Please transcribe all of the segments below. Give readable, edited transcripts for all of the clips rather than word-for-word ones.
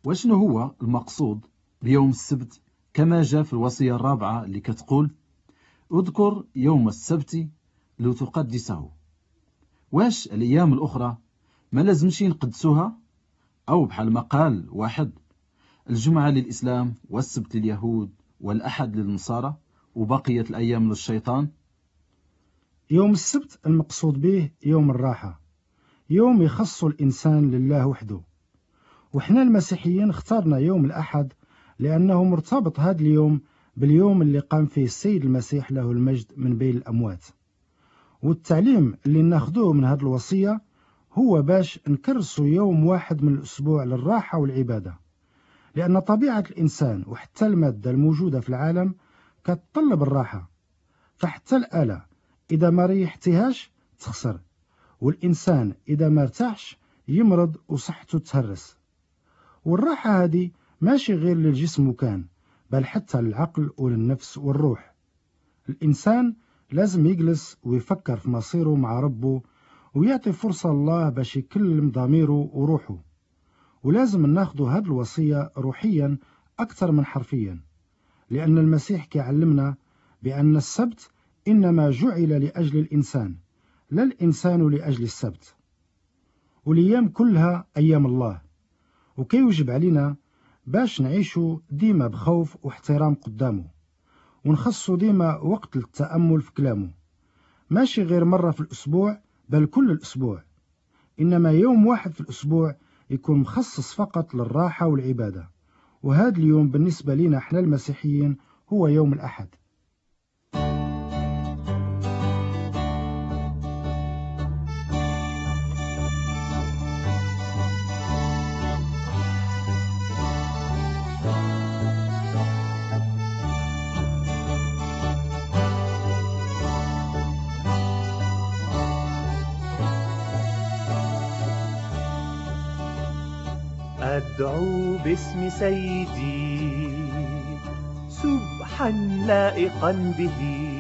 وشنو هو المقصود بيوم السبت كما جاء في الوصية الرابعة اللي كتقول اذكر يوم السبت لتقدسه؟ واش الأيام الأخرى ما لازمش نقدسوها؟ أو بحال ما قال واحد الجمعة للإسلام والسبت لليهود والأحد للنصارى وبقية الأيام للشيطان؟ يوم السبت المقصود به يوم الراحة، يوم يخص الإنسان لله وحده. وإحنا المسيحيين اخترنا يوم الأحد لأنه مرتبط هذا اليوم باليوم اللي قام فيه السيد المسيح له المجد من بين الأموات. والتعليم اللي ناخذوه من هذه الوصية هو باش نكرسوا يوم واحد من الأسبوع للراحة والعبادة، لأن طبيعة الإنسان وحتى المادة الموجودة في العالم كتطلب الراحة، فحتى الآلة إذا ما ريحتهاش تخسر، والإنسان إذا ما ارتاحش يمرض وصحته تهرس. والراحة هذه ماشي غير للجسم وكان، بل حتى للعقل وللنفس والروح. الإنسان لازم يجلس ويفكر في مصيره مع ربه ويعطي فرصة الله باش يكلم ضميره وروحه. ولازم ناخذ هذه الوصية روحيا أكثر من حرفيا، لأن المسيح كيعلمنا بأن السبت إنما جعل لأجل الإنسان، لا الإنسان لأجل السبت. والأيام كلها أيام الله، وكيوجب علينا باش نعيشوا ديما بخوف واحترام قدامه، ونخصوا ديما وقت للتأمل في كلامه، ماشي غير مرة في الأسبوع بل كل الأسبوع، إنما يوم واحد في الأسبوع يكون مخصص فقط للراحة والعبادة. وهذا اليوم بالنسبة لنا احنا المسيحيين هو يوم الأحد. أدعو باسم سيدي سبحا لائقا به،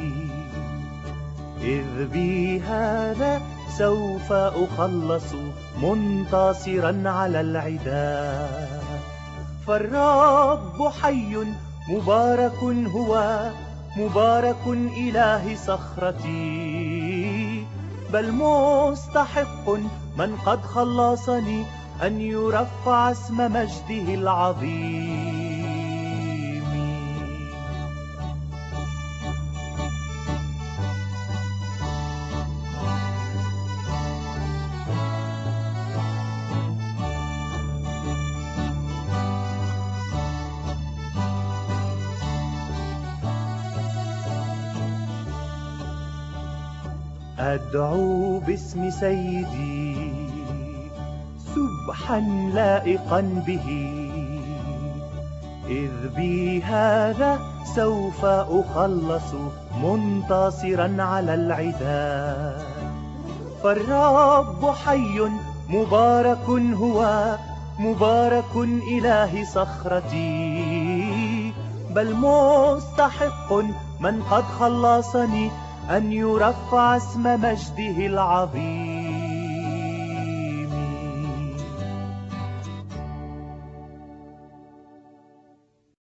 إذ بي هذا سوف أخلص منتصرا على العداء. فالرب حي مبارك هو، مبارك إله صخرتي، بل مستحق من قد خلصني أن يرفع اسم مجده العظيم. أدعو باسم سيدي سبحا لائقا به، إذ بي هذا سوف أخلص منتصرا على العداء. فالرب حي مبارك هو، مبارك إله صخرتي، بل مستحق من قد خلصني أن يرفع اسم مجده العظيم.